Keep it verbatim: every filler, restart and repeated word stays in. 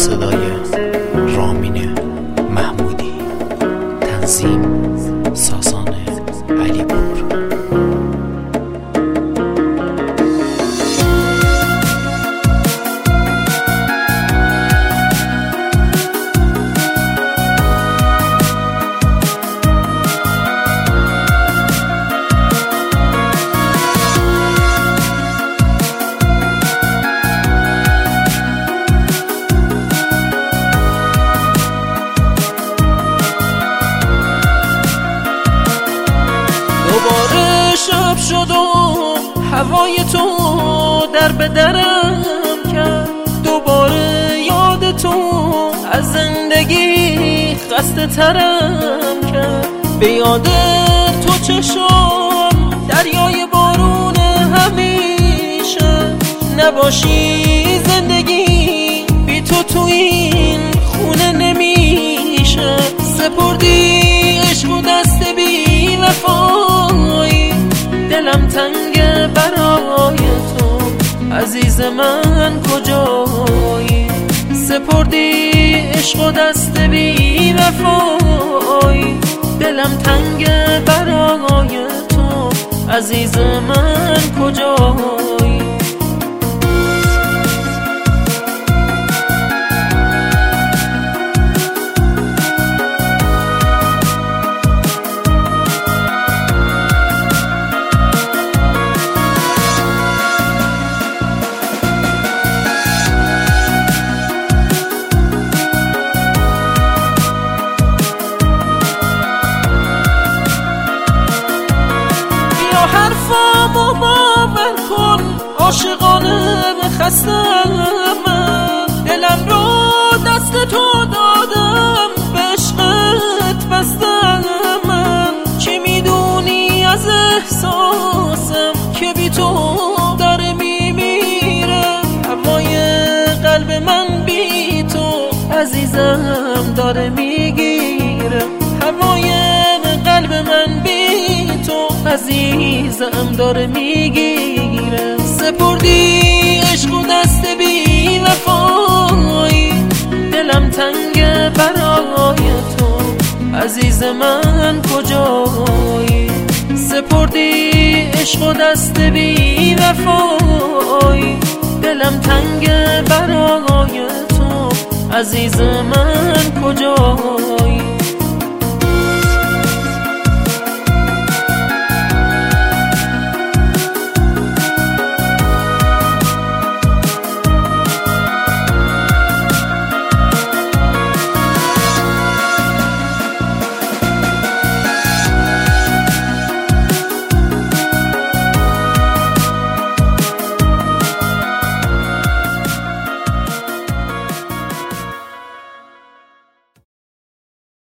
صدای رامین محمودی، تنظیم ساسان علیپور. دوباره شب شد و هوای تو در به درم کرد، دوباره یاد تو از زندگی خسته ترم کرد. به یاد تو چشم دریای بارون همیشه، نباشی زندگی بی تو تو این خونه نمیشه. سپردی عشق و دست بی وفایی، دلم تنگه برای تو عزیز من کجایی. سپردی عشق و دست بی وفایی، دلم تنگه برای تو عزیز من کجایی. حرفامو باور کن، عاشقانه خستم من، دلم رو دست تو دادم، به عشقت بستم من. چی میدونی از احساسم که بی تو داره میمیره؟ هوای قلب من بی تو عزیزم داره میگیره. هوای قلب من بی تو عزیزم داره میگیره. سپردی عشق و دست بی وفایی، دلم تنگه برای تو عزیز من کجایی. سپردی عشق و دست بی وفایی، دلم تنگه برای تو عزیز من کجایی.